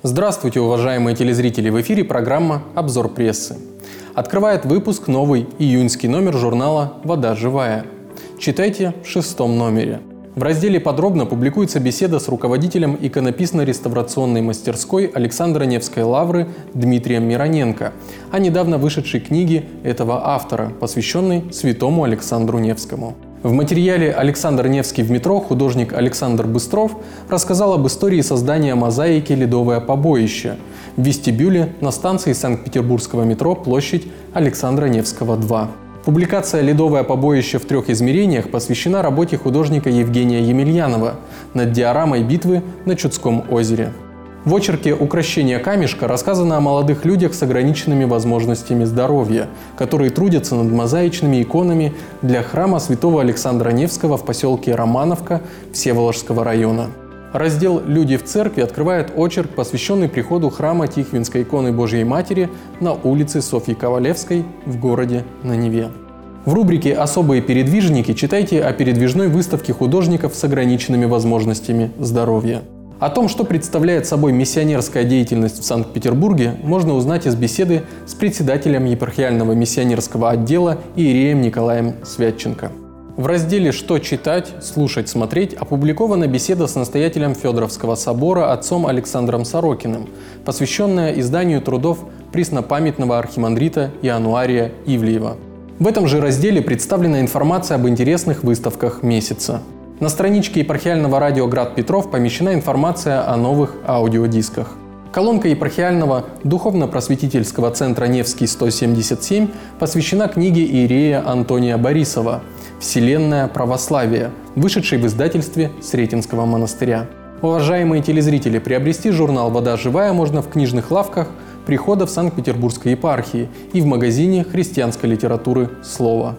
Здравствуйте, уважаемые телезрители! В эфире программа «Обзор прессы». Открывает выпуск новый июньский номер журнала «Вода живая». Читайте в 6-м номере. В разделе «Подробно» публикуется беседа с руководителем иконописно-реставрационной мастерской Александра Невской лавры Дмитрием Мироненко о недавно вышедшей книге этого автора, посвященной святому Александру Невскому. В материале «Александр Невский в метро» художник Александр Быстров рассказал об истории создания мозаики «Ледовое побоище» в вестибюле на станции Санкт-Петербургского метро площадь Александра Невского, 2. Публикация «Ледовое побоище в 3 измерениях» посвящена работе художника Евгения Емельянова над диорамой битвы на Чудском озере. В очерке «Укрощение камешка» рассказано о молодых людях с ограниченными возможностями здоровья, которые трудятся над мозаичными иконами для храма святого Александра Невского в поселке Романовка Всеволожского района. Раздел «Люди в церкви» открывает очерк, посвященный приходу храма Тихвинской иконы Божией Матери на улице Софьи Ковалевской в городе на Неве. В рубрике «Особые передвижники» читайте о передвижной выставке художников с ограниченными возможностями здоровья. О том, что представляет собой миссионерская деятельность в Санкт-Петербурге, можно узнать из беседы с председателем епархиального миссионерского отдела иереем Николаем Святченко. В разделе «Что читать, слушать, смотреть» опубликована беседа с настоятелем Федоровского собора отцом Александром Сорокиным, посвященная изданию трудов преснопамятного архимандрита Иануария Ивлеева. В этом же разделе представлена информация об интересных выставках месяца. На страничке епархиального радио «Град Петров» помещена информация о новых аудиодисках. Колонка епархиального духовно-просветительского центра «Невский 177» посвящена книге иерея Антония Борисова «Вселенная православия», вышедшей в издательстве Сретенского монастыря. Уважаемые телезрители, приобрести журнал «Вода живая» можно в книжных лавках приходов Санкт-Петербургской епархии и в магазине христианской литературы «Слово».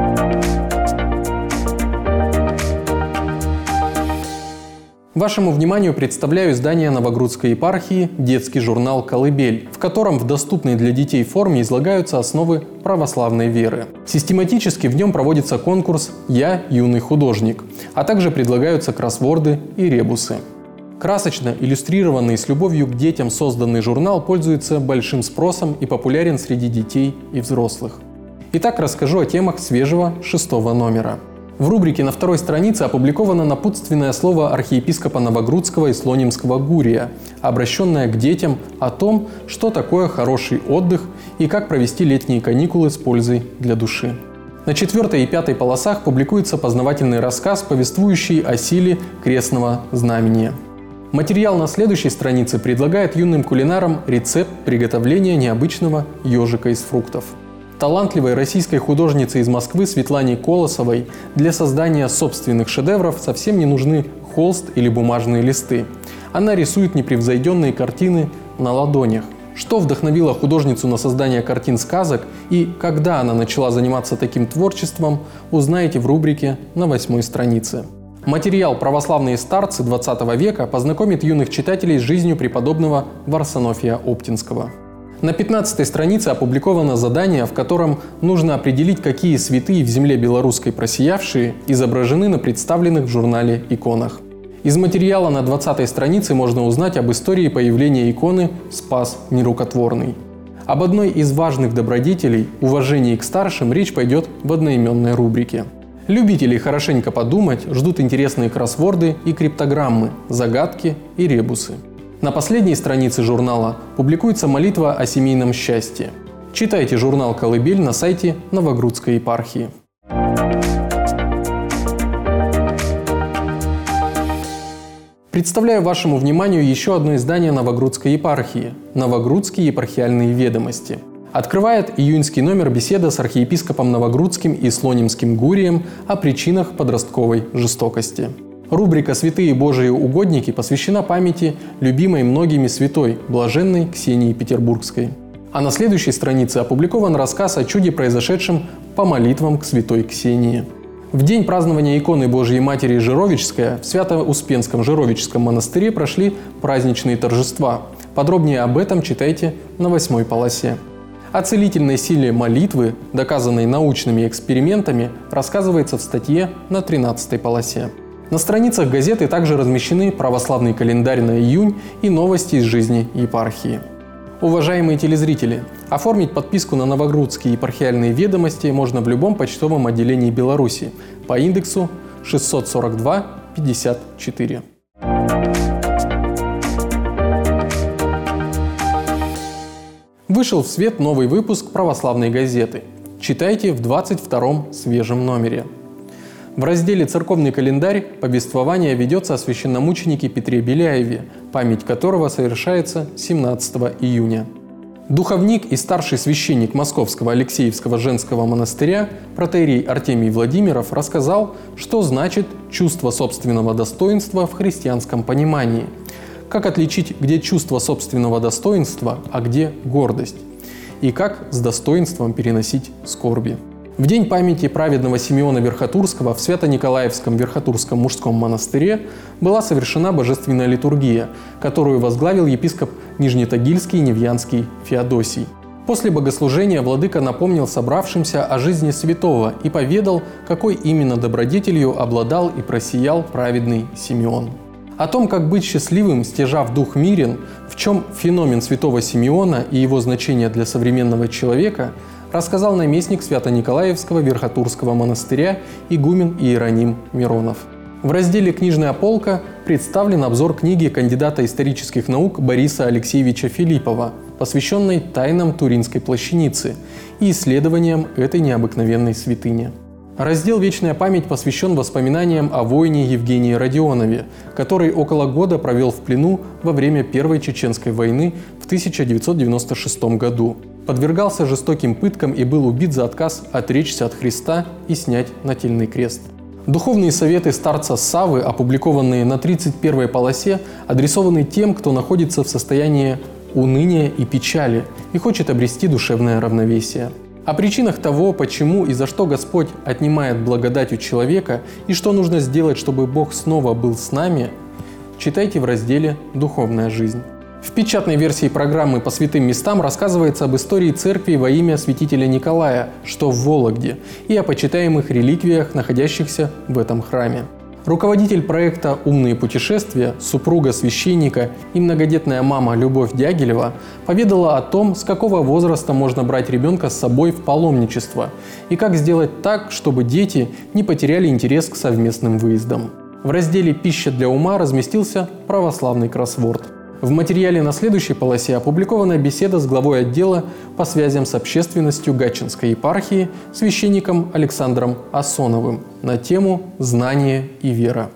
Вашему вниманию представляю издание Новогрудской епархии «Детский журнал «Колыбель», в котором в доступной для детей форме излагаются основы православной веры. Систематически в нем проводится конкурс «Я юный художник», а также предлагаются кроссворды и ребусы. Красочно иллюстрированный, с любовью к детям созданный журнал пользуется большим спросом и популярен среди детей и взрослых. Итак, расскажу о темах свежего 6-го номера. В рубрике на 2-й странице опубликовано напутственное слово архиепископа Новогрудского и Слонимского Гурия, обращенное к детям о том, что такое хороший отдых и как провести летние каникулы с пользой для души. На 4-й и 5-й полосах публикуется познавательный рассказ, повествующий о силе крестного знамения. Материал на следующей странице предлагает юным кулинарам рецепт приготовления необычного ежика из фруктов. Талантливой российской художнице из Москвы Светлане Колосовой для создания собственных шедевров совсем не нужны холст или бумажные листы. Она рисует непревзойденные картины на ладонях. Что вдохновило художницу на создание картин сказок и когда она начала заниматься таким творчеством, узнаете в рубрике на 8-й странице. Материал «Православные старцы XX века» познакомит юных читателей с жизнью преподобного Варсонофия Оптинского. На 15-й странице опубликовано задание, в котором нужно определить, какие святые в земле белорусской просиявшие изображены на представленных в журнале иконах. Из материала на 20-й странице можно узнать об истории появления иконы «Спас нерукотворный». Об одной из важных добродетелей – уважении к старшим – речь пойдет в одноименной рубрике. Любители хорошенько подумать ждут интересные кроссворды и криптограммы, загадки и ребусы. На последней странице журнала публикуется молитва о семейном счастье. Читайте журнал «Колыбель» на сайте Новогрудской епархии. Представляю вашему вниманию еще одно издание Новогрудской епархии – «Новогрудские епархиальные ведомости». Открывает июньский номер беседа с архиепископом Новогрудским и Слонимским Гурием о причинах подростковой жестокости. Рубрика «Святые Божии угодники» посвящена памяти любимой многими святой, блаженной Ксении Петербургской. А на следующей странице опубликован рассказ о чуде, произошедшем по молитвам к святой Ксении. В день празднования иконы Божией Матери Жировическая в Свято-Успенском Жировическом монастыре прошли праздничные торжества. Подробнее об этом читайте на 8-й полосе. О целительной силе молитвы, доказанной научными экспериментами, рассказывается в статье на 13-й полосе. На страницах газеты также размещены православный календарь на июнь и новости из жизни епархии. Уважаемые телезрители, оформить подписку на Новогрудские епархиальные ведомости можно в любом почтовом отделении Беларуси по индексу 642-54. Вышел в свет новый выпуск православной газеты. Читайте в 22-м свежем номере. В разделе «Церковный календарь» повествование ведется о священномученике Петре Беляеве, память которого совершается 17 июня. Духовник и старший священник Московского Алексеевского женского монастыря протоиерей Артемий Владимиров рассказал, что значит чувство собственного достоинства в христианском понимании, как отличить, где чувство собственного достоинства, а где гордость, и как с достоинством переносить скорби. В день памяти праведного Симеона Верхотурского в Свято-Николаевском Верхотурском мужском монастыре была совершена божественная литургия, которую возглавил епископ Нижнетагильский Невьянский Феодосий. После богослужения владыка напомнил собравшимся о жизни святого и поведал, какой именно добродетелью обладал и просиял праведный Симеон. О том, как быть счастливым, стяжав дух мирен, в чем феномен святого Симеона и его значение для современного человека, рассказал наместник Свято-Николаевского Верхотурского монастыря игумен Иероним Миронов. В разделе «Книжная полка» представлен обзор книги кандидата исторических наук Бориса Алексеевича Филиппова, посвященной тайнам Туринской плащаницы и исследованиям этой необыкновенной святыни. Раздел «Вечная память» посвящен воспоминаниям о воине Евгении Родионове, который около года провел в плену во время Первой Чеченской войны в 1996 году. Подвергался жестоким пыткам и был убит за отказ отречься от Христа и снять нательный крест. Духовные советы старца Саввы, опубликованные на 31-й полосе, адресованы тем, кто находится в состоянии уныния и печали и хочет обрести душевное равновесие. О причинах того, почему и за что Господь отнимает благодать у человека и что нужно сделать, чтобы Бог снова был с нами, читайте в разделе «Духовная жизнь». В печатной версии программы по святым местам рассказывается об истории церкви во имя святителя Николая, что в Вологде, и о почитаемых реликвиях, находящихся в этом храме. Руководитель проекта «Умные путешествия», супруга священника и многодетная мама Любовь Дягилева поведала о том, с какого возраста можно брать ребенка с собой в паломничество и как сделать так, чтобы дети не потеряли интерес к совместным выездам. В разделе «Пища для ума» разместился православный кроссворд. В материале на следующей полосе опубликована беседа с главой отдела по связям с общественностью Гатчинской епархии священником Александром Асоновым на тему «Знание и вера».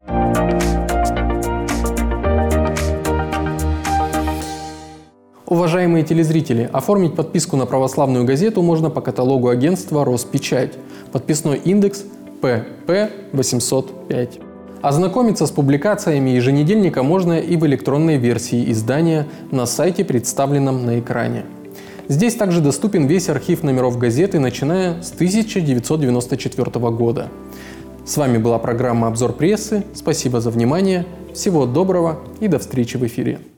Уважаемые телезрители, оформить подписку на православную газету можно по каталогу агентства «Роспечать». Подписной индекс ПП-805. Ознакомиться с публикациями еженедельника можно и в электронной версии издания на сайте, представленном на экране. Здесь также доступен весь архив номеров газеты, начиная с 1994 года. С вами была программа «Обзор прессы». Спасибо за внимание. Всего доброго и до встречи в эфире.